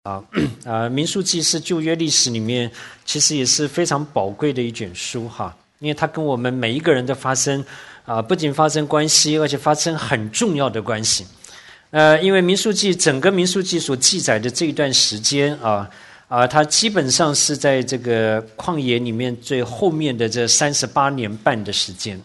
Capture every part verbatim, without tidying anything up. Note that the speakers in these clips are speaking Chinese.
啊啊，民数记是旧约历史里面其实也是非常宝贵的一卷书哈，因为它跟我们每一个人的发生啊，不仅发生关系，而且发生很重要的关系。呃，因为民数记整个民数记所记载的这一段时间啊啊，它基本上是在这个旷野里面最后面的这三十八年半的时间。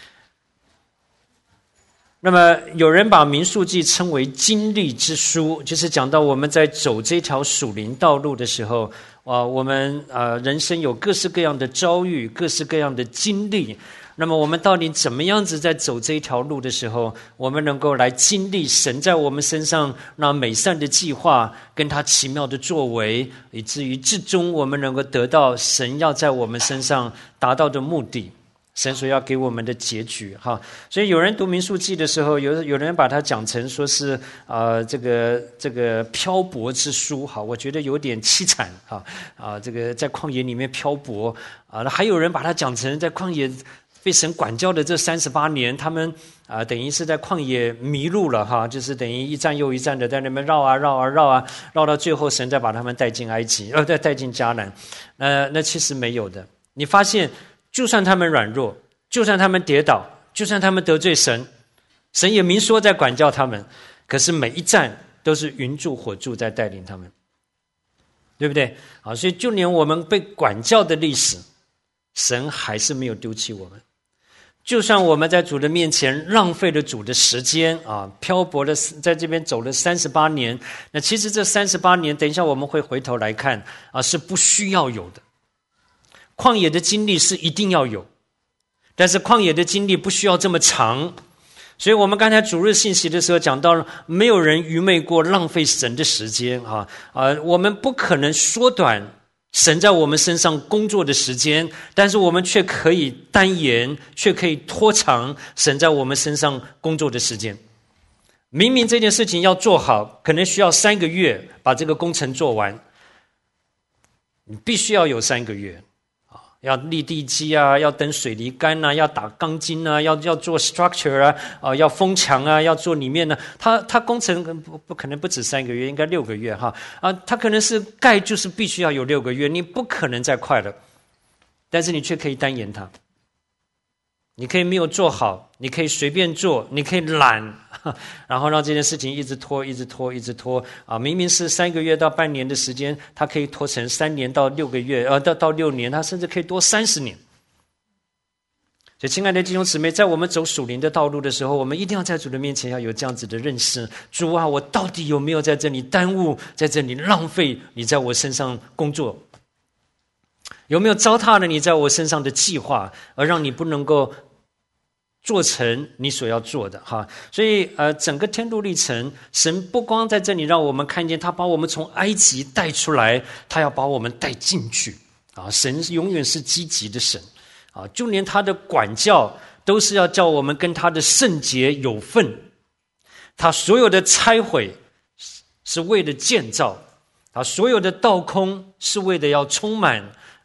那么有人把民数记称为经历之书，就是讲到我们在走这条属灵道路的时候，啊，我们啊人生有各式各样的遭遇，各式各样的经历。那么我们到底怎么样子在走这一条路的时候，我们能够来经历神在我们身上那美善的计划，跟他奇妙的作为，以至于至终我们能够得到神要在我们身上达到的目的。神所要给我们的结局哈，所以有人读民数记的时候，有有人把它讲成说是啊、呃、这个这个漂泊之书哈，我觉得有点凄惨哈啊，这个在旷野里面漂泊啊，还有人把它讲成在旷野被神管教的这三十八年，他们啊等于是在旷野迷路了哈，就是等于一站又一站的在那边绕啊绕啊绕啊绕到最后，神再把他们带进埃及，呃再带进迦南，呃那其实没有的，你发现。就算他们软弱，就算他们跌倒，就算他们得罪神，神也明说在管教他们，可是每一站都是云柱火柱在带领他们，对不对？好，所以就连我们被管教的历史，神还是没有丢弃我们。就算我们在主的面前浪费了主的时间啊，漂泊了，在这边走了三十八年，那其实这三十八年，等一下我们会回头来看啊，是不需要有的。旷野的经历是一定要有，但是旷野的经历不需要这么长，所以我们刚才主日信息的时候讲到了，没有人愚昧过浪费神的时间啊啊！我们不可能缩短神在我们身上工作的时间，但是我们却可以单延，却可以拖长神在我们身上工作的时间。明明这件事情要做好，可能需要三个月把这个工程做完，你必须要有三个月。要立地基啊，要等水泥干啊，要打钢筋啊，要要做 structure 啊，啊、呃，要封墙啊，要做里面呢，它它工程不不可能不止三个月，应该六个月哈啊，它可能是盖就是必须要有六个月，你不可能再快了，但是你却可以单延它，你可以没有做好，你可以随便做，你可以懒，然后让这件事情一直拖，一直拖，一直拖啊！明明是三个月到半年的时间，它可以拖成三年到六个月，呃，到到六年，它甚至可以多三十年。所以，亲爱的弟兄姊妹，在我们走属灵的道路的时候，我们一定要在主的面前要有这样子的认识：主啊，我到底有没有在这里耽误，在这里浪费你在我身上工作？有没有糟蹋了你在我身上的计划，而让你不能够做成你所要做的哈？所以呃，整个天路历程，神不光在这里让我们看见他把我们从埃及带出来，他要把我们带进去啊！神永远是积极的神啊，就连他的管教都是要叫我们跟他的圣洁有份。他所有的拆毁是为了建造，他所有的倒空是为了要充满。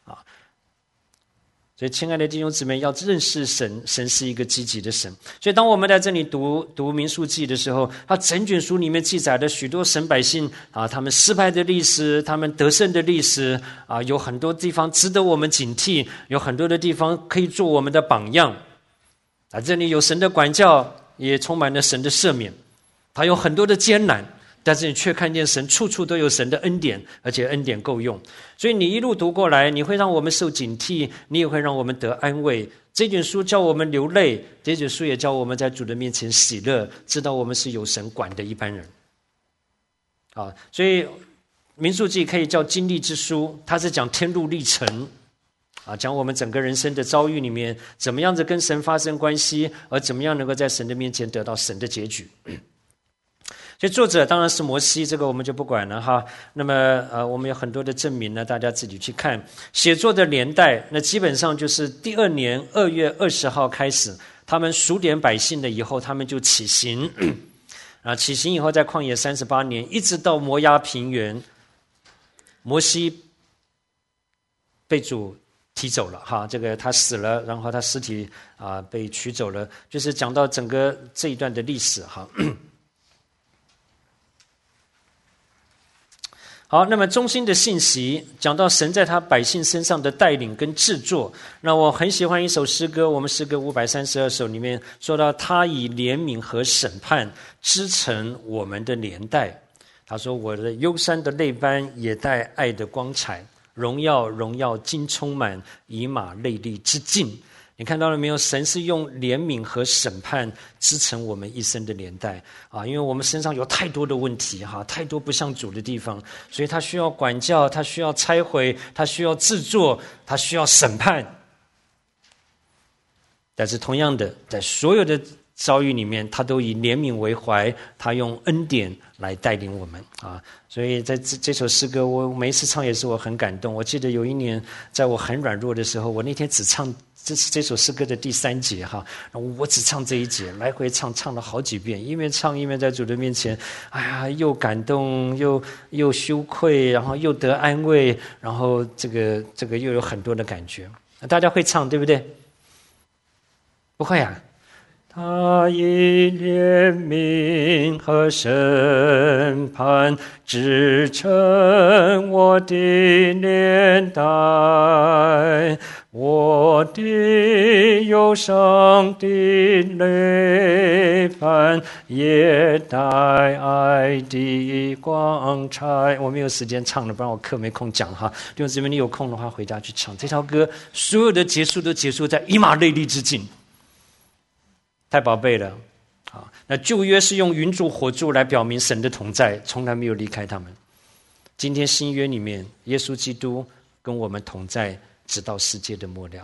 所以，亲爱的弟兄姊妹，要认识神，神是一个积极的神。所以，当我们在这里读读民数记的时候，他整卷书里面记载了许多神百姓啊，他们失败的历史，他们得胜的历史啊，有很多地方值得我们警惕，有很多的地方可以做我们的榜样啊。这里有神的管教，也充满了神的赦免，他有很多的艰难。但是你却看见神处处都有神的恩典，而且恩典够用，所以你一路读过来，你会让我们受警惕，你也会让我们得安慰。这卷书叫我们流泪，这卷书也叫我们在主的面前喜乐，知道我们是有神管的一般人啊。所以民数记可以叫经历之书，它是讲天路历程啊，讲我们整个人生的遭遇里面怎么样子跟神发生关系，而怎么样能够在神的面前得到神的结局。所以作者当然是摩西，这个我们就不管了哈。那么呃，我们有很多的证明呢，大家自己去看。写作的年代，那基本上就是第二年二月二十号开始，他们数点百姓了以后，他们就起行啊，起行以后在旷野三十八年，一直到摩押平原，摩西被主提走了哈，这个他死了，然后他尸体啊被取走了，就是讲到整个这一段的历史哈。 好，那么中心的信息讲到神在他百姓身上的带领跟制作。那我很喜欢一首诗歌，我们诗歌五百三十二首里面说到，他以怜悯和审判织成我们的连带。他说，我的忧伤的泪斑也带爱的光彩，荣耀荣耀尽充满，以马内利之境。你看到了没有？神是用怜悯和审判织成我们一生的连带啊！因为我们身上有太多的问题哈，太多不像主的地方，所以他需要管教，他需要拆毁，他需要制作，他需要审判。但是同样的，在所有的遭遇里面，他都以怜悯为怀，他用恩典来带领我们啊！所以在这这首诗歌，我每一次唱也是我很感动。我记得有一年，在我很软弱的时候，我那天只唱这是这首诗歌的第三节哈，我只唱这一节，来回唱，唱了好几遍，一边唱一边在主的面前，哎呀，又感动，又又羞愧，然后又得安慰，然后这个这个又有很多的感觉。大家会唱对不对？不会啊。他以怜悯和审判织成我的连带，我的忧伤的泪斑也带爱的光彩。我没有时间唱了，不然我课没空讲哈。弟兄姊妹，你有空的话回家去唱这条歌，所有的结束都结束在以马内利之境。太宝贝了，啊！那旧约是用云柱火柱来表明神的同在，从来没有离开他们。今天新约里面，耶稣基督跟我们同在，直到世界的末了。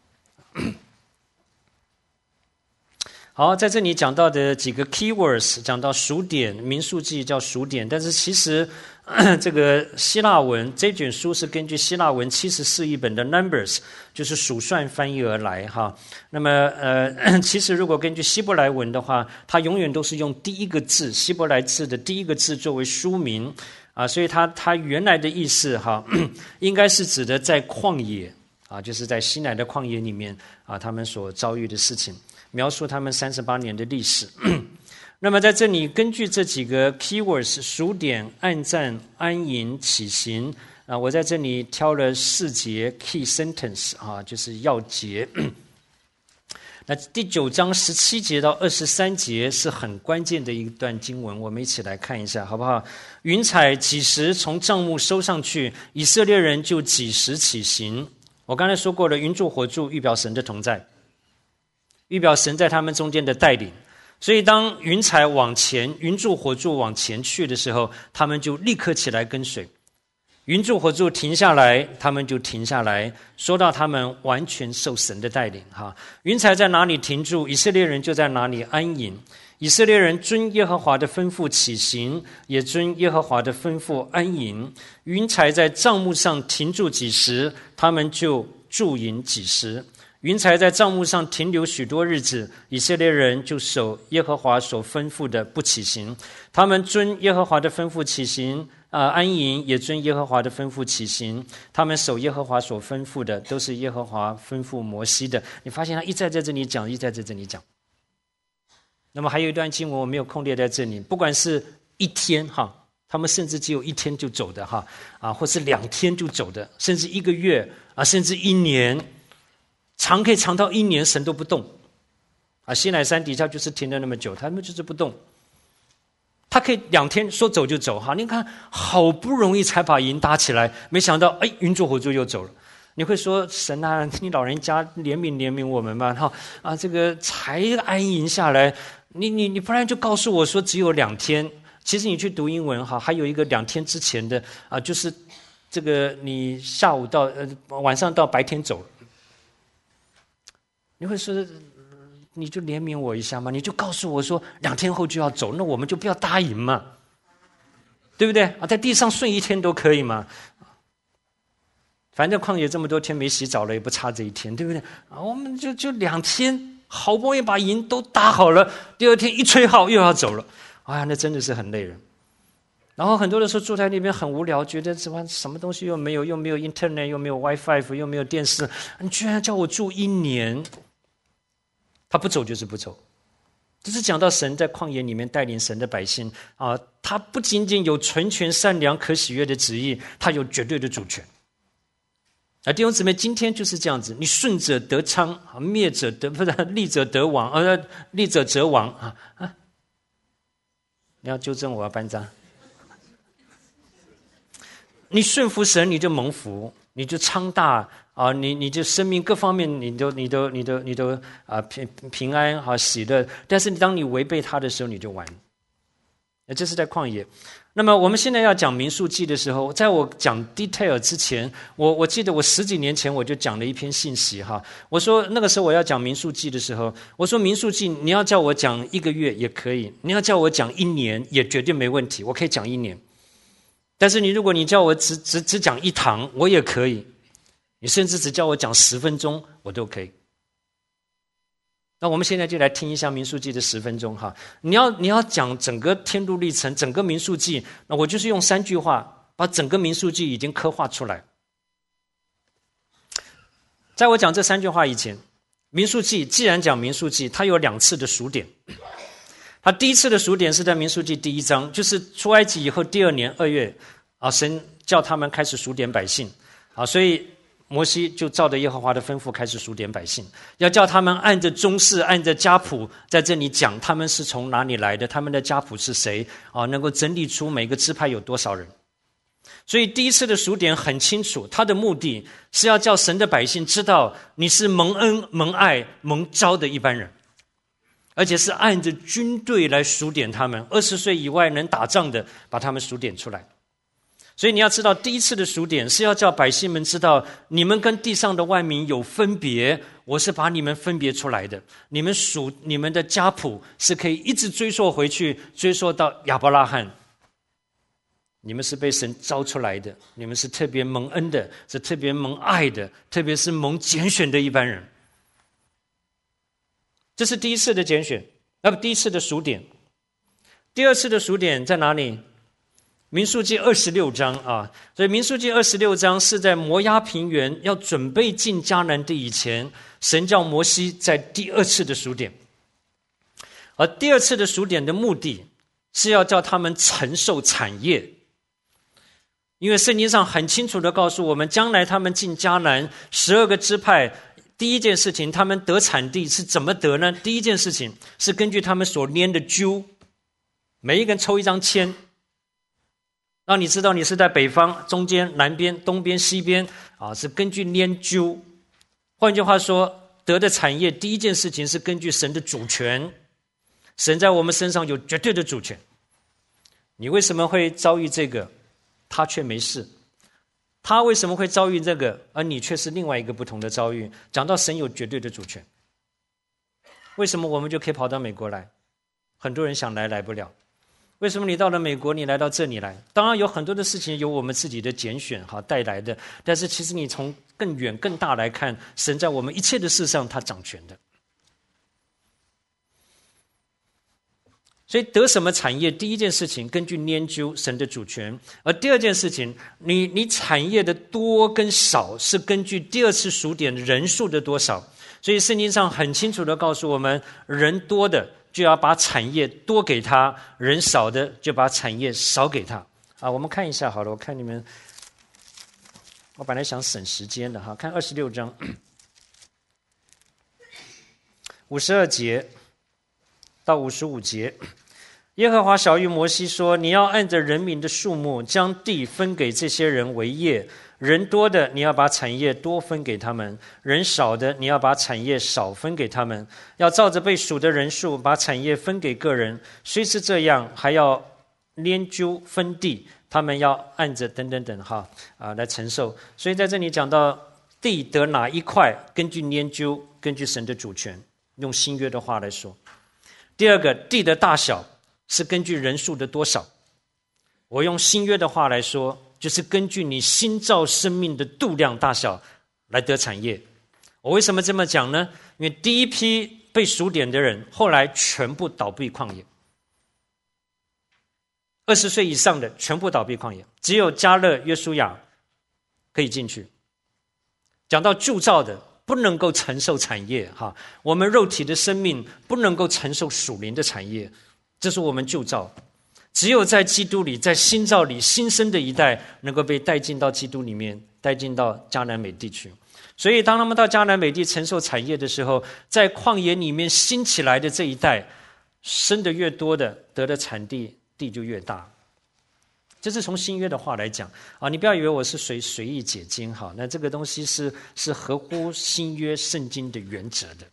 好，在这里讲到的几个 keywords， 讲到数点，民数记叫数点，但是其实这个希腊文这卷书是根据希腊文七十四译本的 Numbers， 就是数算翻译而来哈。那么呃，其实如果根据希伯来文的话，它永远都是用第一个字，希伯来字的第一个字作为书名啊，所以它它原来的意思哈，应该是指的在旷野啊，就是在西乃的旷野里面啊，他们所遭遇的事情。描述他们三十八年的历史。那么在这里，根据这几个 keywords， 数点、暗战、安营、起行啊，我在这里挑了四节 key sentence 啊，就是要节。那第九章十七节到二十三节是很关键的一段经文，我们一起来看一下，好不好？云彩几时从帐幕收上去，以色列人就几时起行。我刚才说过了，云柱火柱预表神的同在。预表神在他们中间的带领，所以当云彩往前，云柱火柱往前去的时候，他们就立刻起来跟随。云柱火柱停下来，他们就停下来。说到他们完全受神的带领哈，云彩在哪里停住，以色列人就在哪里安营。以色列人遵耶和华的吩咐起行，也遵耶和华的吩咐安营。云彩在帐幕上停住几时，他们就驻营几时。云彩在帐幕上停留许多日子，以色列人就守耶和华所吩咐的不起行。他们遵耶和华的吩咐起行，呃，安营，也遵耶和华的吩咐起行。他们守耶和华所吩咐的，都是耶和华吩咐摩西的。你发现他一再在这里讲，一再在这里讲。那么还有一段经文我没有空列在这里，不管是一天哈，他们甚至只有一天就走的哈，啊，或是两天就走的，甚至一个月啊，甚至一年。长可以长到一年，神都不动啊！西乃山底下就是停了那么久，他们就是不动。他可以两天说走就走哈，你看好不容易才把营搭起来，没想到哎，云柱火柱又走了。你会说神啊，你老人家怜悯怜悯我们吧哈啊！这个才安营下来，你你你不然就告诉我说只有两天。其实你去读英文哈，还有一个两天之前的啊，就是这个你下午到呃晚上到白天走了。你会说，你就怜悯我一下嘛？你就告诉我说两天后就要走，那我们就不要答应嘛，对不对啊？在地上睡一天都可以嘛。反正旷野这么多天没洗澡了，也不差这一天，对不对啊？我们就就两天，好不容易把营都搭好了，第二天一吹号又要走了，哎呀，那真的是很累人。然后很多的时候住在那边很无聊，觉得什么什么东西又没有，又没有 internet， 又没有 wifi， 又没有电视，你居然叫我住一年。他不走就是不走， 这是讲到神在旷野里面带领神的百姓啊，他不仅仅有纯全善良可喜悦的旨意，他有绝对的主权。啊，弟兄姊妹，今天就是这样子，你顺者得昌，灭者得不是利者得亡，呃，利者则亡啊啊！你要纠正我啊，班长。你顺服神，你就蒙福，你就昌大啊，你你就生命各方面，你都你都你都你都啊平平安啊喜乐。但是当你违背他的时候，你就完。这是在旷野。那么我们现在要讲民数记的时候，在我讲 detail 之前，我我记得我十几年前我就讲了一篇信息哈。我说那个时候我要讲民数记的时候，我说民数记你要叫我讲一个月也可以，你要叫我讲一年也绝对没问题，我可以讲一年。但是你如果你叫我只只只讲一堂，我也可以。你甚至只叫我讲十分钟，我都可以。那我们现在就来听一下民数记的十分钟哈。你要你要讲整个天路历程，整个民数记，那我就是用三句话把整个民数记已经刻画出来。在我讲这三句话以前，民数记既然讲民数记，它有两次的数点。它第一次的数点是在民数记第一章，就是出埃及以后第二年二月啊，神叫他们开始数点百姓啊，所以摩西就照着耶和华的吩咐开始数点百姓，要叫他们按着宗室按着家谱在这里讲他们是从哪里来的，他们的家谱是谁啊，能够整理出每个支派有多少人。所以第一次的数点很清楚，他的目的是要叫神的百姓知道你是蒙恩蒙爱蒙召的一般人，而且是按着军队来数点他们，二十岁以外能打仗的把他们数点出来。所以你要知道，第一次的数点是要叫百姓们知道，你们跟地上的万民有分别，我是把你们分别出来的。你们数你们的家谱是可以一直追溯回去，追溯到亚伯拉罕。你们是被神招出来的，你们是特别蒙恩的，是特别蒙爱的，特别是蒙拣选的一般人。这是第一次的拣选，那么第一次的数点。第二次的数点在哪里？民数记二十六章啊，所以民数记二十六章是在摩押平原要准备进迦南地以前，神叫摩西在第二次的数点。而第二次的数点的目的是要叫他们承受产业，因为圣经上很清楚地告诉我们，将来他们进迦南十二个支派，第一件事情他们得产地是怎么得呢？第一件事情是根据他们所拈的阄，每一个人抽一张签，让你知道你是在北方、中间、南边、东边、西边啊，是根据拈阄。换句话说，得的产业第一件事情是根据神的主权，神在我们身上有绝对的主权。你为什么会遭遇这个，他却没事？他为什么会遭遇这个，而你却是另外一个不同的遭遇？讲到神有绝对的主权，为什么我们就可以跑到美国来？很多人想来来不了。为什么你到了美国，你来到这里来？当然有很多的事情由我们自己的拣选哈带来的，但是其实你从更远更大来看，神在我们一切的事上他掌权的。所以得什么产业，第一件事情根据拈阄神的主权，而第二件事情，你你产业的多跟少是根据第二次数点人数的多少。所以圣经上很清楚地告诉我们，人多的就要把产业多给他，人少的就把产业少给他。啊，我们看一下好了，我看你们，我本来想省时间的哈，看二十六章五十二节到五十五节。耶和华晓谕摩西说，你要按着人民的数目将地分给这些人为业，人多的你要把产业多分给他们，人少的你要把产业少分给他们，要照着被数的人数把产业分给个人，虽是这样还要拈阄分地，他们要按着等等等哈啊来承受。所以在这里讲到地得哪一块，根据拈阄，根据神的主权，用新约的话来说。第二个，地的大小是根据人数的多少，我用新约的话来说，就是根据你新造生命的度量大小来得产业。我为什么这么讲呢？因为第一批被数点的人后来全部倒闭旷野，二十岁以上的全部倒闭旷野，只有迦勒、约书亚可以进去。讲到铸造的， 不能够承受产业哈，我们肉体的生命不能够承受属灵的产业，这是我们旧造。只有在基督里，在新造里，新生的一代能够被带进到基督里面，带进到迦南美地去。所以当他们到迦南美地承受产业的时候，在旷野里面兴起来的这一代，生的越多的，得的产地地就越大。这是从新约的话来讲啊，你不要以为我是随随意解经哈，那这个东西是是合乎新约圣经的原则的。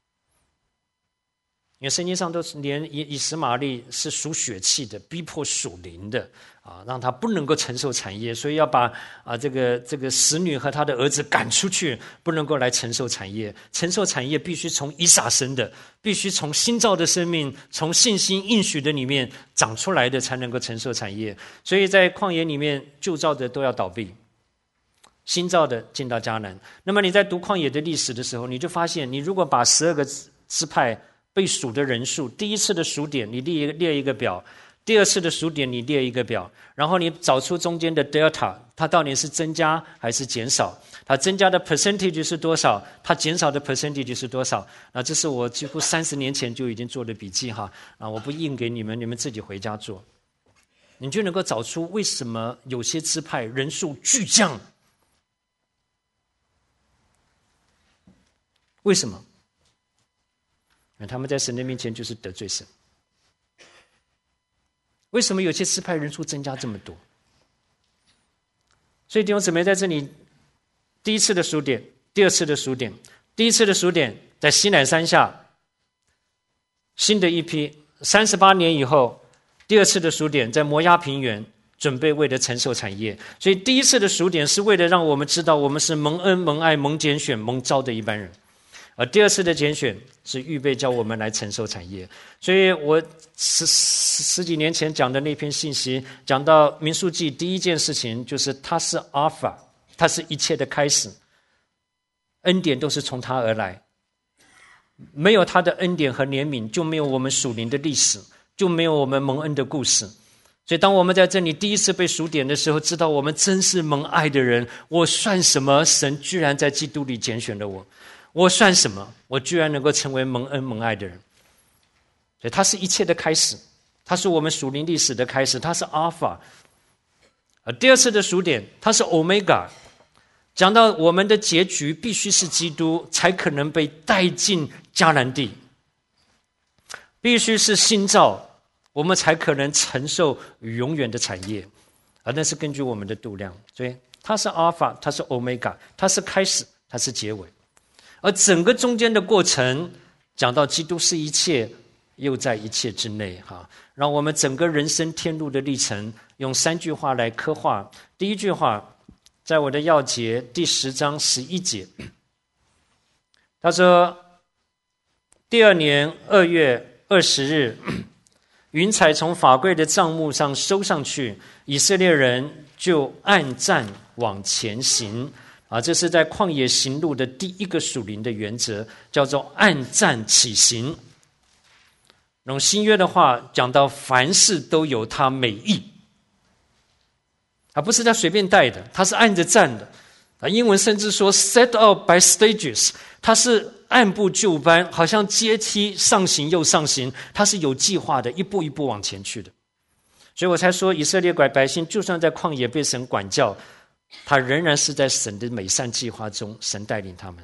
因为圣经上都是连以以实玛利是属血气的，逼迫属灵的啊，让他不能够承受产业，所以要把啊这个这个使女和他的儿子赶出去，不能够来承受产业。承受产业必须从以撒生的，必须从新造的生命，从信心应许的里面长出来的，才能够承受产业。所以在旷野里面，旧造的都要倒闭，新造的进到迦南。那么你在读旷野的历史的时候，你就发现，你如果把十二个支派被数的人数，第一次的数点你列列一个表，第二次的数点你列一个表，然后你找出中间的 delta， 它到底是增加还是减少，它增加的 percentage 是多少，它减少的 percentage 是多少。那这是我几乎三十年前就已经做的笔记哈，啊，我不印给你们，你们自己回家做，你就能够找出为什么有些支派人数巨降，为什么？他们在神的面前就是得罪神。为什么有些支派人数增加这么多？所以弟兄姊妹在这里，第一次的数点，第二次的数点，第一次的数点在西乃山下，新的一批三十八年以后，第二次的数点在摩押平原，准备为了承受产业。所以第一次的数点是为了让我们知道我们是蒙恩蒙爱蒙拣选蒙召的一般人，而第二次的拣选是预备叫我们来承受产业。所以我十十十几年前讲的那篇信息，讲到民数记第一件事情就是它是 Alpha， 它是一切的开始，恩典都是从它而来，没有他的恩典和怜悯，就没有我们属灵的历史，就没有我们蒙恩的故事。所以当我们在这里第一次被数点的时候，知道我们真是蒙爱的人，我算什么？神居然在基督里拣选了我，我算什么？我居然能够成为蒙恩蒙爱的人。所以它是一切的开始，它是我们属灵历史的开始，它是 Alpha。而第二次的数点，它是 Omega， 讲到我们的结局必须是基督，才可能被带进迦南地，必须是新造，我们才可能承受永远的产业。而那是根据我们的度量，所以它是 Alpha， 它是 Omega， 它是开始，它是结尾。而整个中间的过程讲到基督是一切，又在一切之内哈，让我们整个人生天路的历程用三句话来刻画。第一句话在我的要节第十章十一节，他说第二年二月二十日，云彩从法柜的帐幕上收上去，以色列人就按战往前行啊，这是在旷野行路的第一个属灵的原则，叫做按战起行。用新约的话讲到，凡事都有它美意，而不是他随便带的，他是按着站的啊。英文甚至说 set out by stages， 他是按部就班，好像阶梯上行又上行，他是有计划的，一步一步往前去的。所以我才说，以色列百姓就算在旷野被神管教，他仍然是在神的美善计划中，神带领他们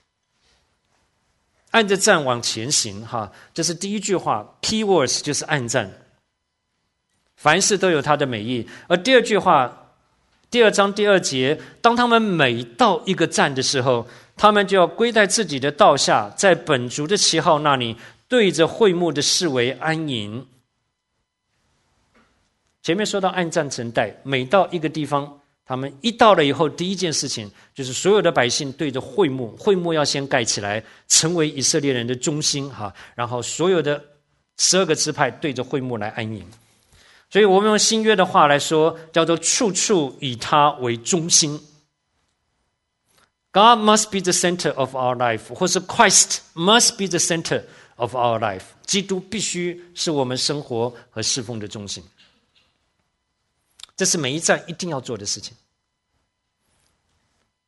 按着站往前行哈，这是第一句话 ，key words 就是按站，凡事都有它的美意。而第二句话，第二章第二节，当他们每到一个站的时候，他们就要归在自己的道下，在本族的旗号那里，对着会幕的四围安营。前面说到按站成带，每到一个地方，他们一到了以后，第一件事情就是所有的百姓对着会幕，会幕要先盖起来，成为以色列人的中心哈。然后所有的十二个支派对着会幕来安营。所以我们用新约的话来说，叫做处处以他为中心。God must be the center of our life， 或是 Christ must be the center of our life。基督必须是我们生活和侍奉的中心。这是每一站一定要做的事情。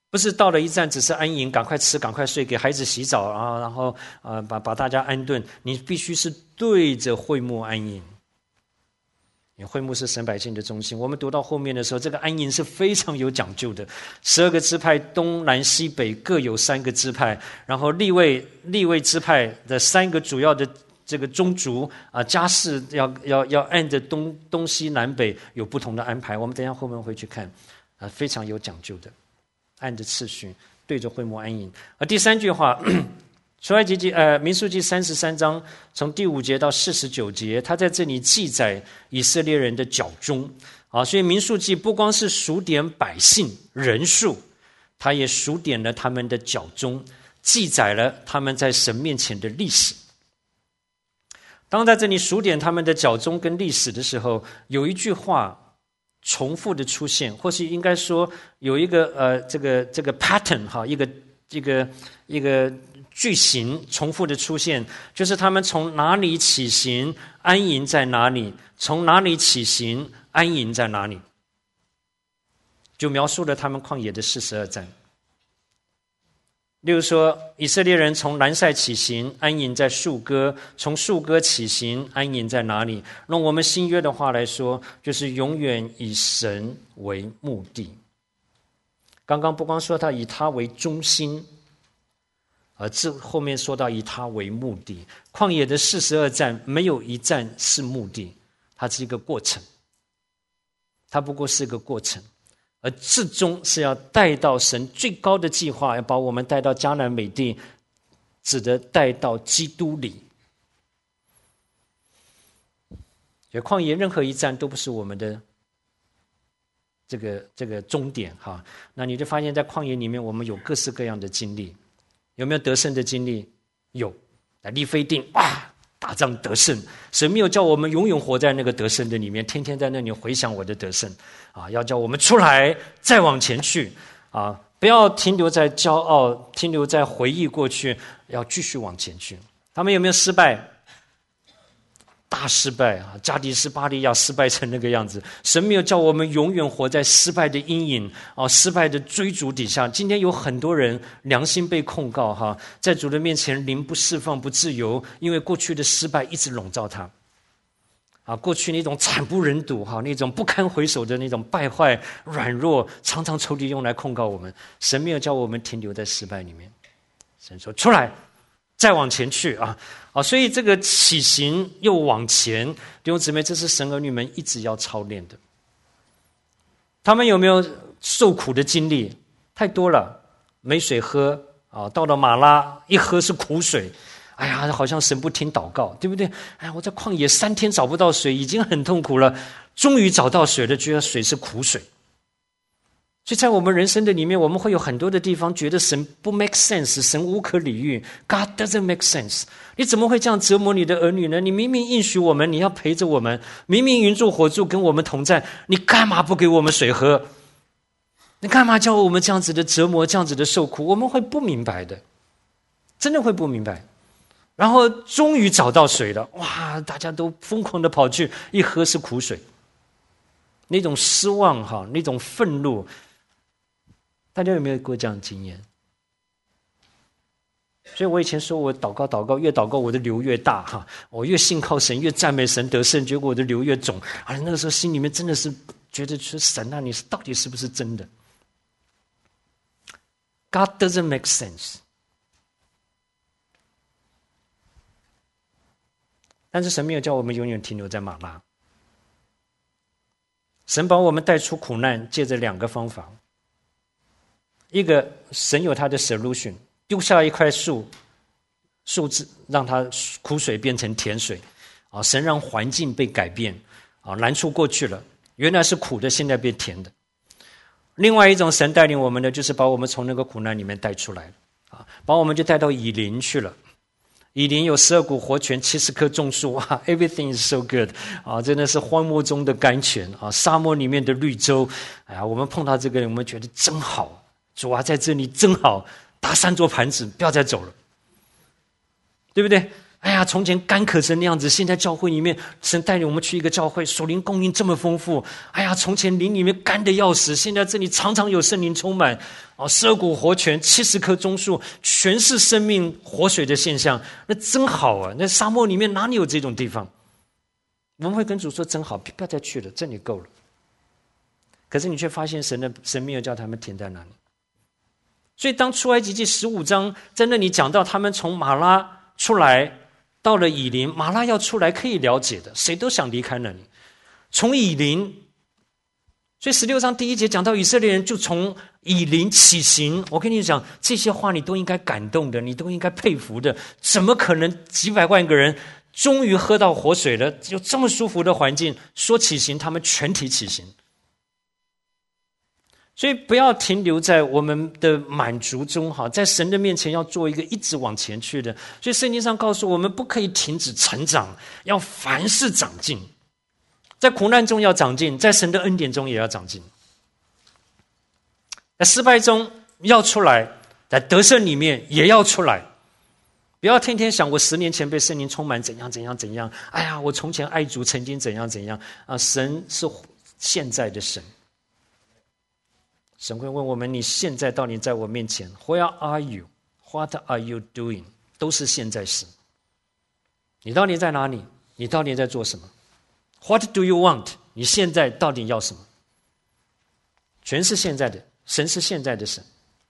不是到了一站只是安营，赶快吃，赶快睡，给孩子洗澡啊，然后呃把把大家安顿。你必须是对着会幕安营。会幕是神百姓的中心。我们读到后面的时候，这个安营是非常有讲究的。十二个支派东南西北各有三个支派，然后利未利未支派的三个主要的这个宗族啊，家事要要要按着东东西南北有不同的安排。我们等一下后面会去看啊，非常有讲究的，按着次序对着会幕安营。而第三句话。出埃及记呃民数记三十三章从第五节到四十九节，他在这里记载以色列人的脚中啊，所以民数记不光是数点百姓人数，他也数点了他们的脚中，记载了他们在神面前的历史。当在这里数点他们的脚中跟历史的时候，有一句话重复的出现，或是应该说有一个呃这个这个 pattern 哈，一个一个一个。句型重复的出现，就是他们从哪里起行，安营在哪里；从哪里起行，安营在哪里，就描述了他们旷野的四十二站。例如说，以色列人从南塞起行，安营在树哥；从树哥起行，安营在哪里？用我们新约的话来说，就是永远以神为目的。刚刚不光说他以他为中心，而这后面说到以他为目的，旷野的四十二站没有一站是目的，它是一个过程，它不过是一个过程，而至终是要带到神最高的计划，要把我们带到迦南美地，指的带到基督里。所以旷野任何一站都不是我们的这个这个终点哈。那你就发现在旷野里面，我们有各式各样的经历。有没有得胜的经历？有。在利非定，哇，打仗得胜，神没有叫我们永远活在那个得胜的里面，天天在那里回想我的得胜啊，要叫我们出来，再往前去啊，不要停留在骄傲，停留在回忆过去，要继续往前去。他们有没有失败？大失败啊！加迪斯巴利亚失败成那个样子，神没有叫我们永远活在失败的阴影啊、失败的追逐底下。今天有很多人良心被控告哈，在主的面前灵不释放不自由，因为过去的失败一直笼罩他啊，过去那种惨不忍睹哈，那种不堪回首的那种败坏软弱，常常仇敌用来控告我们。神没有叫我们停留在失败里面，神说出来，再往前去啊！啊，所以这个起行又往前，弟兄姊妹，这是神儿女们一直要操练的。他们有没有受苦的经历？太多了，没水喝啊，到了马拉一喝是苦水，哎呀，好像神不听祷告，对不对？哎呀，我在旷野三天找不到水，已经很痛苦了，终于找到水了，觉得水是苦水。所以在我们人生的里面，我们会有很多的地方觉得神不 make sense， 神无可理喻 ，God doesn't make sense。你怎么会这样折磨你的儿女呢？你明明应许我们，你要陪着我们，明明云柱火柱跟我们同在，你干嘛不给我们水喝？你干嘛叫我们这样子的折磨，这样子的受苦？我们会不明白的，真的会不明白。然后终于找到水了，哇！大家都疯狂的跑去，一喝是苦水，那种失望哈，那种愤怒。大家有没有过这样的经验？所以我以前说我祷告祷告，越祷告我的流越大哈，我越信靠神，越赞美神得胜，结果我的流越肿。啊，那个时候心里面真的是觉得说神啊，你到底是不是真的 ？God doesn't make sense。但是神没有叫我们永远停留在马拉，神把我们带出苦难，借着两个方法。一个，神有他的 solution， 丢下一块树，树枝让它苦水变成甜水，啊，神让环境被改变，啊，难处过去了，原来是苦的，现在变甜的。另外一种神带领我们的，就是把我们从那个苦难里面带出来，啊，把我们就带到以琳去了。以琳有十二股活泉，七十棵种树，哇 ，everything is so good， 啊，真的是荒漠中的甘泉啊，沙漠里面的绿洲，哎呀，我们碰到这个人，我们觉得真好。主啊，在这里真好，搭三座盘子，不要再走了，对不对？ 哎呀，从前干渴成那样子，现在教会里面神带领我们去一个教会，属灵供应这么丰富。哎呀，从前灵里面干的要死，现在这里常常有圣灵充满，哦，十二股活泉，七十棵棕树，全是生命活水的现象，那真好啊！那沙漠里面哪里有这种地方？我们会跟主说真好，不要再去了，这里够了。可是你却发现神的神没有叫他们停在那里。所以当出埃及记十五章在那里讲到他们从马拉出来到了以琳，马拉要出来可以了解的，谁都想离开那里。从以琳，所以十六章第一节讲到以色列人就从以琳起行。我跟你讲，这些话你都应该感动的，你都应该佩服的。怎么可能几百万个人终于喝到活水了，有这么舒服的环境，说起行他们全体起行。所以不要停留在我们的满足中，在神的面前要做一个一直往前去的。所以圣经上告诉我们，不可以停止成长，要凡事长进。在苦难中要长进，在神的恩典中也要长进。在失败中要出来，在得胜里面也要出来。不要天天想我十年前被圣灵充满怎样怎样怎样，哎呀，我从前爱主曾经怎样怎样啊！神是现在的神。神会问我们，你现在到底在我面前 Where are you? What are you doing? 都是现在时。你到底在哪里？你到底在做什么？ What do you want? 你现在到底要什么？全是现在的，神是现在的神。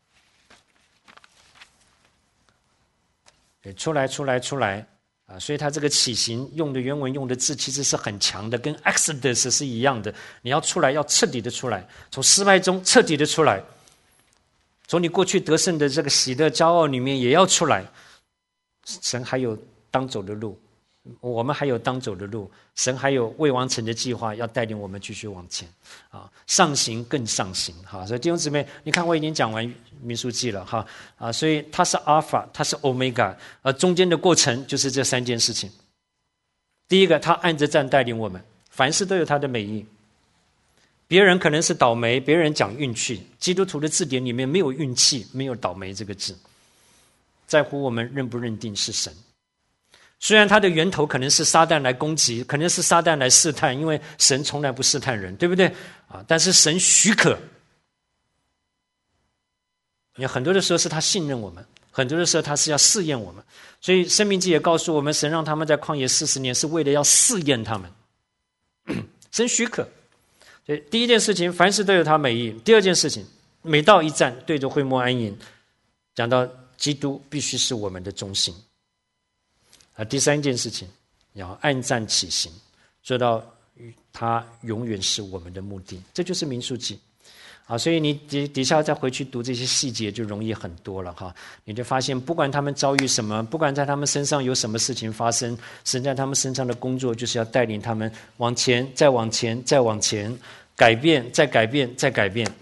出来出来出来啊！所以他这个起行用的原文用的字其实是很强的，跟 Exodus 是一样的。你要出来，要彻底的出来，从失败中彻底的出来，从你过去得胜的这个喜乐骄傲里面也要出来。神还有当走的路，我们还有当走的路，神还有未完成的计划要带领我们继续往前啊，上行更上行哈。所以弟兄姊妹，你看我已经讲完民数记了哈啊，所以它是 Alpha， 它是 Omega， 而中间的过程就是这三件事情。第一个，他按着站带领我们，凡事都有他的美意。别人可能是倒霉，别人讲运气，基督徒的字典里面没有运气，没有倒霉这个字，在乎我们认不认定是神。虽然它的源头可能是撒旦来攻击，可能是撒旦来试探，因为神从来不试探人，对不对啊？但是神许可，因为很多的时候是他信任我们，很多的时候他是要试验我们。所以申命记也告诉我们，神让他们在旷野四十年是为了要试验他们。神许可。所以第一件事情，凡事都有他美意。第二件事情，每到一站对着会幕安营，讲到基督必须是我们的中心。啊，第三件事情，要按站起行，做到他永远是我们的目的。这就是民数记。啊，所以你底底下再回去读这些细节就容易很多了哈。你就发现，不管他们遭遇什么，不管在他们身上有什么事情发生，神在他们身上的工作就是要带领他们往前，再往前，再往前，改变，再改变，再改变。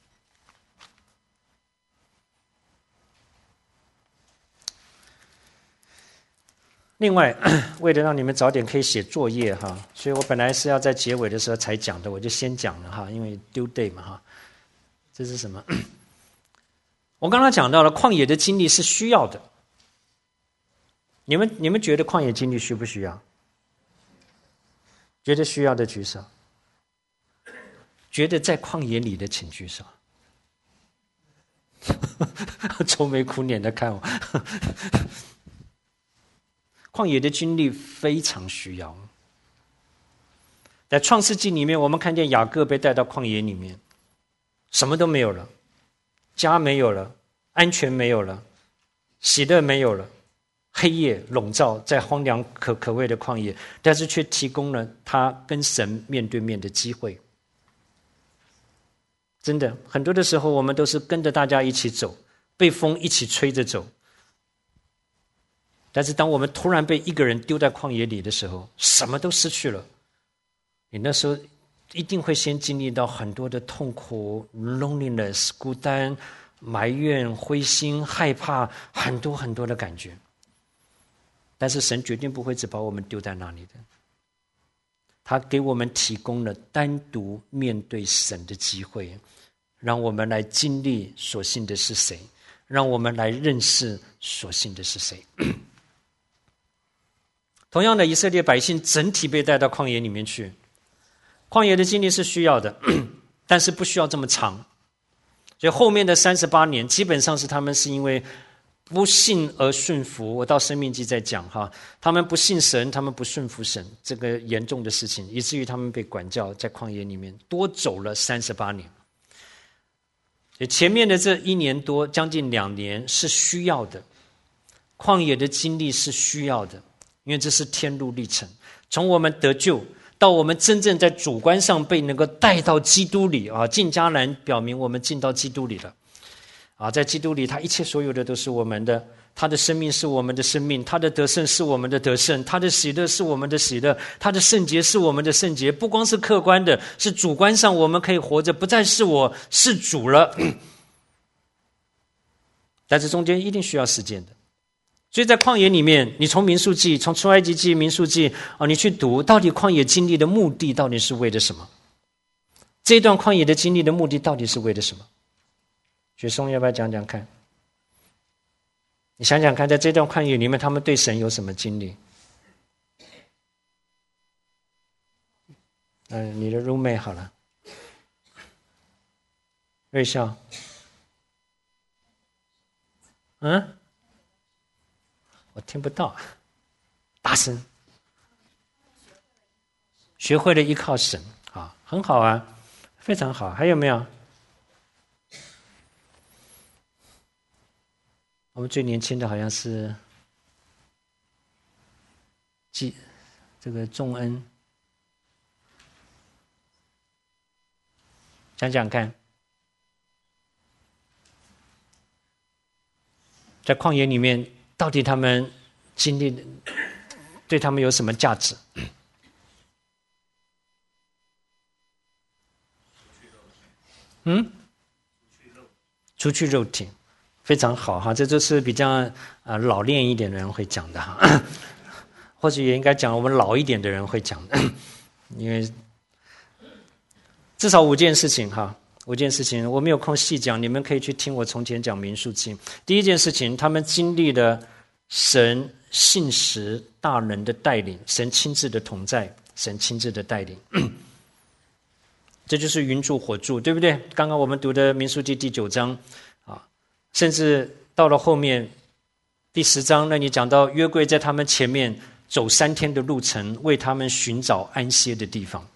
另外，为了让你们早点可以写作业哈，所以我本来是要在结尾的时候才讲的，我就先讲了哈，因为 due day 嘛哈。这是什么？我刚刚讲到了旷野的经历是需要的。你们你们觉得旷野经历需不需要？觉得需要的举手。觉得在旷野里的请举手。愁眉苦脸的看我。旷野的经历非常需要。在创世纪里面，我们看见雅各被带到旷野里面。什么都没有了，家没有了，安全没有了，喜乐没有了，黑夜笼罩在荒凉可可畏的旷野，但是却提供了他跟神面对面的机会。真的，很多的时候我们都是跟着大家一起走，被风一起吹着走。但是当我们突然被一个人丢在旷野里的时候，什么都失去了。你那时候一定会先经历到很多的痛苦 loneliness 孤单埋怨灰心害怕很多很多的感觉，但是神决定不会只把我们丢在那里的，他给我们提供了单独面对神的机会，让我们来经历所信的是谁，让我们来认识所信的是谁。 同样的，以色列百姓整体被带到旷野里面去。旷野的经历是需要的，但是不需要这么长。所以后面的三十八年，基本上是他们是因为不信而顺服。我到申命记再讲哈，他们不信神，他们不顺服神，这个严重的事情，以至于他们被管教在旷野里面多走了三十八年。所以前面的这一年多，将近两年是需要的，旷野的经历是需要的，因为这是天路历程，从我们得救到我们真正在主观上被能够带到基督里啊，进迦南表明我们进到基督里了啊，在基督里，他一切所有的都是我们的，他的生命是我们的生命，他的得胜是我们的得胜，他的喜乐是我们的喜乐，他的圣洁是我们的圣洁。不光是客观的，是主观上我们可以活着，不再是我是主了。但是中间一定需要时间的。所以在旷野里面，你从民数记，从出埃及记、民数记啊，你去读，到底旷野经历的目的到底是为了什么？这段旷野的经历的目的到底是为了什么？雪松要不要讲讲看？你想想看，在这段旷野里面，他们对神有什么经历？嗯、呃，你的 roommate 好了，瑞笑，嗯。我听不到，大声。学会了依靠神啊，很好啊，非常好。还有没有？我们最年轻的好像是记这个仲恩，讲讲看，在旷野里面。到底他们经历的对他们有什么价值？嗯，除去肉体，非常好哈，这就是比较呃老练一点的人会讲的哈，或许也应该讲我们老一点的人会讲的，因为至少五件事情哈。五件事情我没有空细讲，你们可以去听我从前讲民数记。第一件事情，他们经历了神信实大能的带领，神亲自的同在，神亲自的带领，这就是云柱火柱，对不对？刚刚我们读的民数记第九章啊，甚至到了后面第十章，那你讲到约柜在他们前面走三天的路程，为他们寻找安歇的地方。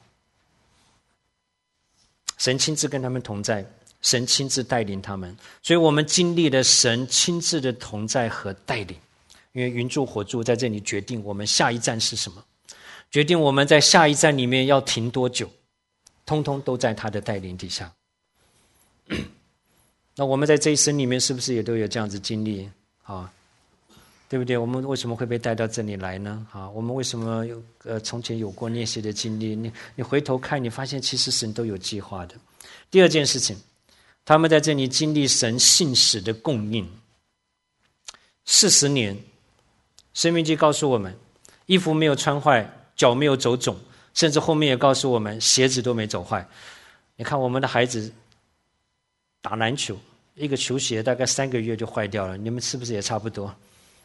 神亲自跟他们同在，神亲自带领他们，所以我们经历了神亲自的同在和带领。因为云柱火柱在这里决定我们下一站是什么，决定我们在下一站里面要停多久，通通都在他的带领底下。那我们在这一生里面是不是也都有这样子经历啊？对不对？我们为什么会被带到这里来呢？啊，我们为什么有呃从前有过那些的经历？你你回头看，你发现其实神都有计划的。第二件事情，他们在这里经历神信使的供应，四十年。申命记告诉我们，衣服没有穿坏，脚没有走肿，甚至后面也告诉我们，鞋子都没走坏。你看我们的孩子打篮球，一个球鞋大概三个月就坏掉了，你们是不是也差不多？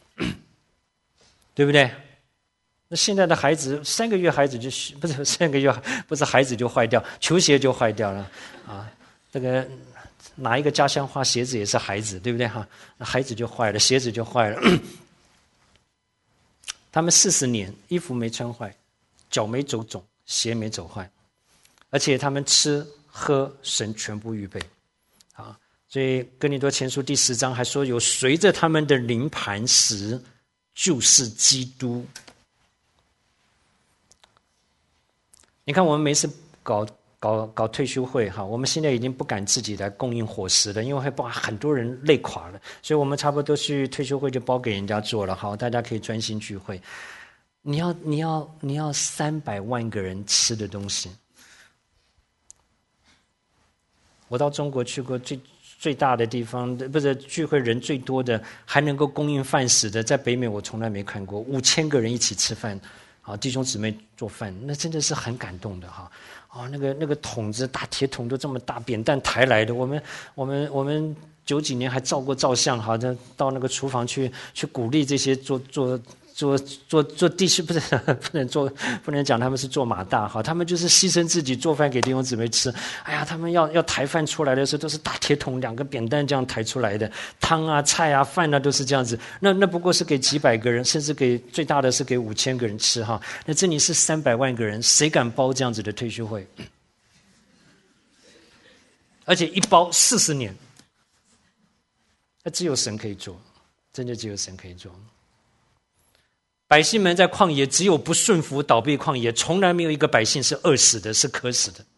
对不对？那现在的孩子三个月孩子就不是三个月不是孩子就坏掉，球鞋就坏掉了啊！这个拿一个家乡话，鞋子也是孩子，对不对哈？那孩子就坏了，鞋子就坏了。他们四十年衣服没穿坏，脚没走肿，鞋没走坏，而且他们吃喝神全部预备啊！所以哥林多前书第十章还说，有随着他们的灵磐石，就是基督。你看我们每次搞搞搞退休会哈，我们现在已经不敢自己来供应伙食了，因为会把很多人累垮了，所以我们差不多去退休会就包给人家做了，好，大家可以专心聚会。你要你要你要三百万个人吃的东西。我到中国去过最最大的地方，不是聚会人最多的，还能够供应饭食的，在北美我从来没看过，五千个人一起吃饭，啊，弟兄姊妹做饭，那真的是很感动的哈。哦，那个那个桶子，大铁桶都这么大，扁担抬来的。我们我们我们九几年还照过照相，哈，到那个厨房去去鼓励这些做做做做做弟兄，不是不能做，不能讲他们是做马大哈，他们就是牺牲自己做饭给弟兄姊妹吃。哎呀，他们要要抬饭出来的时候，都是大铁桶两个扁担这样抬出来的，汤啊、菜啊、饭啊都是这样子。那那不过是给几百个人，甚至给最大的是给五千个人吃哈。那这里是三百万个人，谁敢包这样子的退休会？而且一包四十年，那只有神可以做，真的只有神可以做。百姓们在旷野只有不顺服倒闭旷野，从来没有一个百姓是饿死的，是渴死的。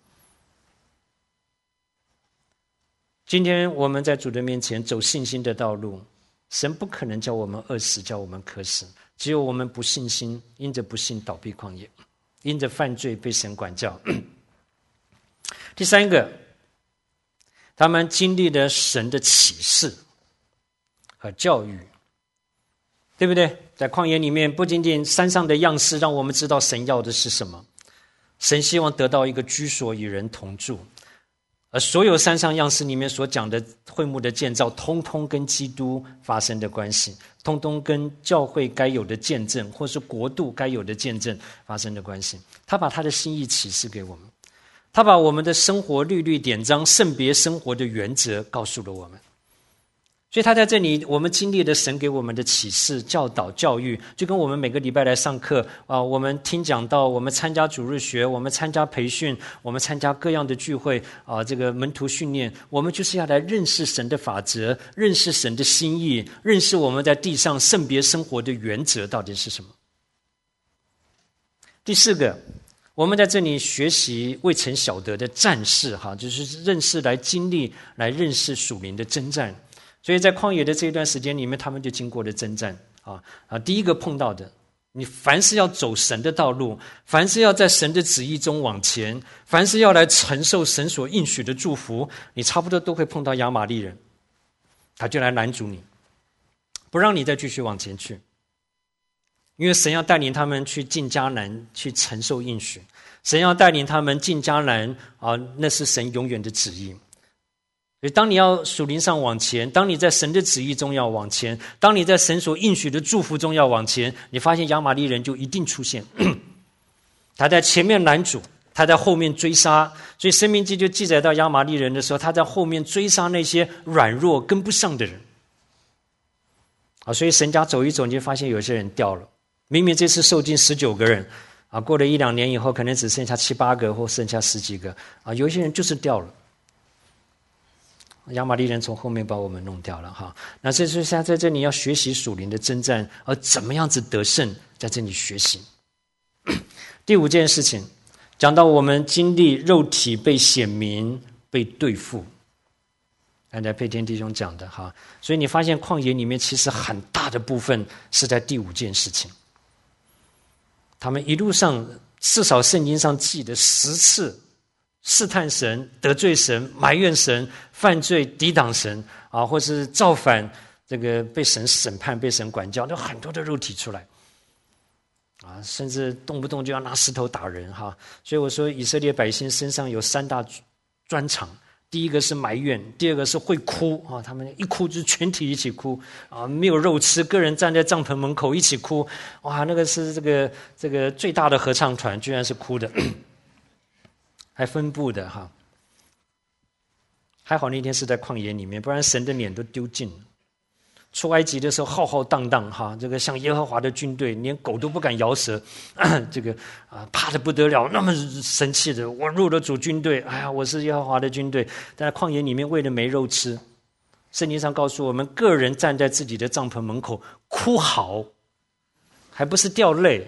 今天我们在主的面前走信心的道路，神不可能叫我们饿死，叫我们渴死，只有我们不信心，因着不信倒闭旷野，因着犯罪被神管教。第三个，他们经历了神的启示和教育，对不对？在旷野里面，不仅仅山上的样式让我们知道神要的是什么，神希望得到一个居所与人同住，而所有山上样式里面所讲的会幕的建造，通通跟基督发生的关系，通通跟教会该有的见证，或是国度该有的见证发生的关系。他把他的心意启示给我们，他把我们的生活律律典章、圣别生活的原则告诉了我们。所以他在这里，我们经历了神给我们的启示、教导、教育，就跟我们每个礼拜来上课啊，我们听讲道，我们参加主日学，我们参加培训，我们参加各样的聚会啊，这个门徒训练，我们就是要来认识神的法则，认识神的心意，认识我们在地上圣别生活的原则到底是什么。第四个，我们在这里学习未曾晓得的战事，哈，就是认识来经历来认识属灵的征战。所以在旷野的这一段时间里面，他们就经过了征战啊啊！第一个碰到的，你凡是要走神的道路，凡是要在神的旨意中往前，凡是要来承受神所应许的祝福，你差不多都会碰到亚玛力人，他就来拦阻你，不让你再继续往前去，因为神要带领他们去进迦南，去承受应许，神要带领他们进迦南啊，那是神永远的旨意。所以当你要属灵上往前，当你在神的旨意中要往前，当你在神所应许的祝福中要往前，你发现亚玛力人就一定出现，他在前面拦阻，他在后面追杀。所以申命记就记载到亚玛力人的时候，他在后面追杀那些软弱跟不上的人啊。所以神家走一走，你就发现有些人掉了，明明这次受尽十九个人啊，过了一两年以后，可能只剩下七八个或剩下十几个啊，有一些人就是掉了。亚玛力人从后面把我们弄掉了哈，那这是现在在这里要学习属灵的征战，而怎么样子得胜，在这里学习。第五件事情，讲到我们经历肉体被显明、被对付，刚才佩天弟兄讲的哈，所以你发现旷野里面其实很大的部分是在第五件事情。他们一路上至少圣经上记的十次试探神、得罪神、埋怨神、犯罪、抵挡神啊，或是造反，这个被神审判、被神管教，有很多的肉体出来啊，甚至动不动就要拿石头打人哈。所以我说，以色列百姓身上有三大专长：第一个是埋怨，第二个是会哭啊，他们一哭就全体一起哭啊，没有肉吃，个人站在帐篷门口一起哭，哇，那个是这个这个最大的合唱团，居然是哭的。还分布的哈，还好那天是在旷野里面，不然神的脸都丢尽了。出埃及的时候浩浩荡荡哈，这个像耶和华的军队，连狗都不敢咬舌，这个啊怕得不得了，那么生气的，我入了主军队，哎呀，我是耶和华的军队。但在旷野里面为了没肉吃，圣经上告诉我们，个人站在自己的帐篷门口哭嚎，还不是掉泪。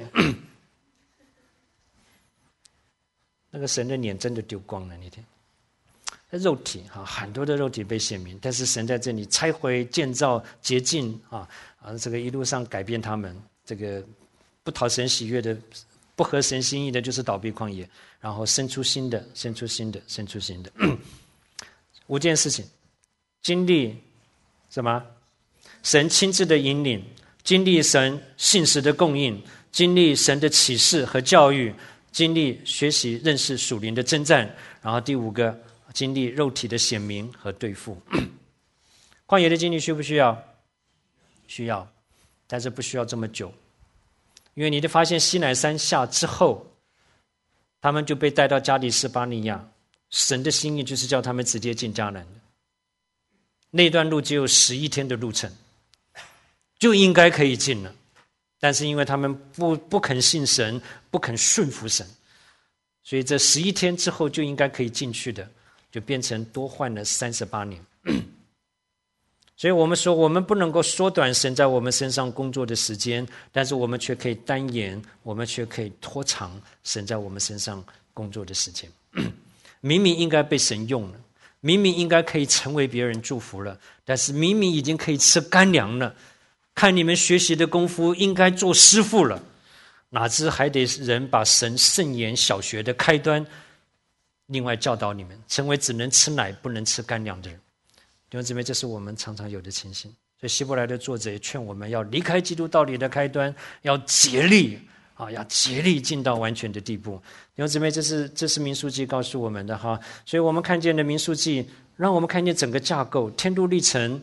那个神的脸真的丢光了那天，肉体哈，很多的肉体被显明，但是神在这里拆毁、建造、洁净啊啊，这个一路上改变他们，这个不讨神喜悦的、不合神心意的，就是倒闭旷野，然后生出新的、生出新的、生出新的五件事情，经历什么？神亲自的引领，经历神信实的供应，经历神的启示和教育。经历学习认识属灵的征战，然后第五个经历肉体的显明和对付。旷野的经历需不需要？需要，但是不需要这么久因为你就发现西乃山下之后，他们就被带到加利斯巴尼亚，神的心意就是叫他们直接进迦南的。那段路只有十一天的路程，就应该可以进了，但是因为他们不不肯信神，不肯顺服神，所以这十一天之后就应该可以进去的，就变成多换了三十八年。所以我们说，我们不能够缩短神在我们身上工作的时间，但是我们却可以单延，我们却可以拖长神在我们身上工作的时间。明明应该被神用了，明明应该可以成为别人祝福了，但是明明已经可以吃干粮了，看你们学习的功夫应该做师傅了，哪知还得人把神圣言小学的开端另外教导你们，成为只能吃奶不能吃干粮的人。弟兄姊妹，这是我们常常有的情形。所以希伯来的作者也劝我们要离开基督道理的开端，要竭力啊，要竭力进到完全的地步。弟兄姊妹，这是这是民数记告诉我们的哈。所以我们看见的民数记，让我们看见整个架构，天路历程，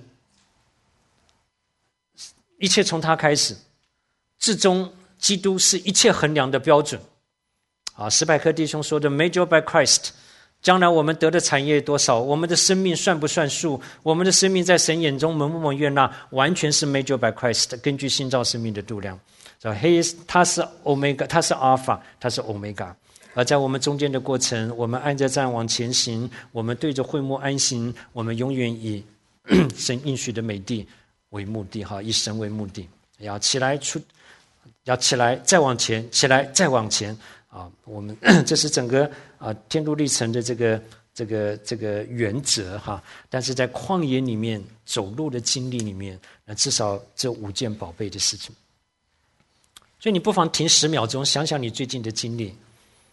一切从他开始，至终基督是一切衡量的标准。啊，史百克弟兄说的 "Measured by Christ"。将来我们得的产业多少，我们的生命算不算数，我们的生命在神眼中蒙不蒙悦纳，完全是 measured by Christ， 根据新造生命的度量。So he is, 他是 Omega， 他是 Alpha， 他是 Omega。而在我们中间的过程，我们按着站往前行，我们对着会幕安行，我们永远以神应许的美地为目的，以神为目的，要起来出，要起来再往前，起来再往前。啊，我们这是整个啊天路历程的这个这个这个原则哈，但是在旷野里面走路的经历里面，那至少这五件宝贝的事情。所以你不妨停十秒钟，想想你最近的经历，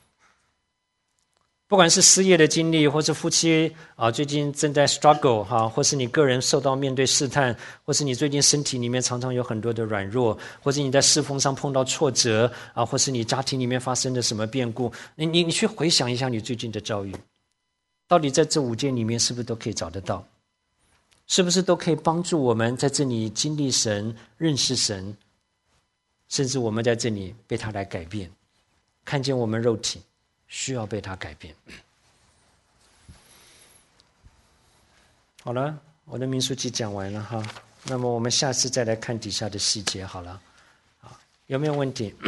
不管是失业的经历，或是夫妻啊最近正在 struggle 哈，或是你个人受到面对试探，或是你最近身体里面常常有很多的软弱，或是你在侍奉上碰到挫折啊，或是你家庭里面发生了什么变故，你你你去回想一下你最近的遭遇，到底在这五件里面是不是都可以找得到？是不是都可以帮助我们在这里经历神、认识神，甚至我们在这里被他来改变，看见我们肉体需要被他改变。好了，我的民数记讲完了哈，那么我们下次再来看底下的细节好了。有没有问题？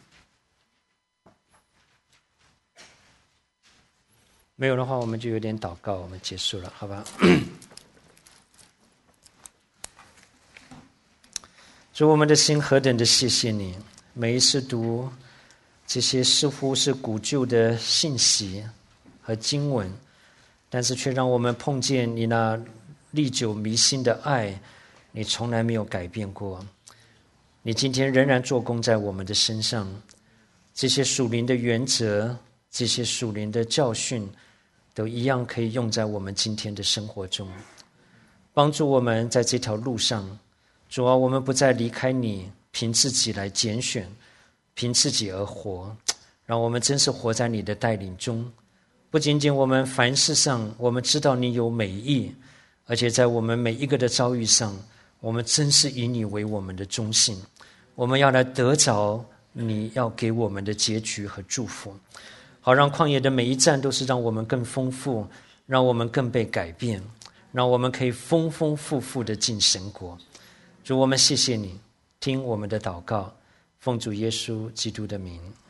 没有的话，我们就有点祷告，我们结束了，好吧？主，我们的心何等的谢谢你，每一次读这些似乎是古旧的信息和经文，但是却让我们碰见你那历久弥新的爱，你从来没有改变过。你今天仍然做工在我们的身上，这些属灵的原则，这些属灵的教训，都一样可以用在我们今天的生活中，帮助我们在这条路上。主啊，我们不再离开你，凭自己来拣选，凭自己而活，让我们真是活在你的带领中。不仅仅我们凡事上我们知道你有美意，而且在我们每一个的遭遇上，我们真是以你为我们的中心。我们要来得着你要给我们的结局和祝福，好让旷野的每一站都是让我们更丰富，让我们更被改变，让我们可以丰丰富富的进神国。主，我们谢谢你，听我们的祷告，奉主耶稣基督的名。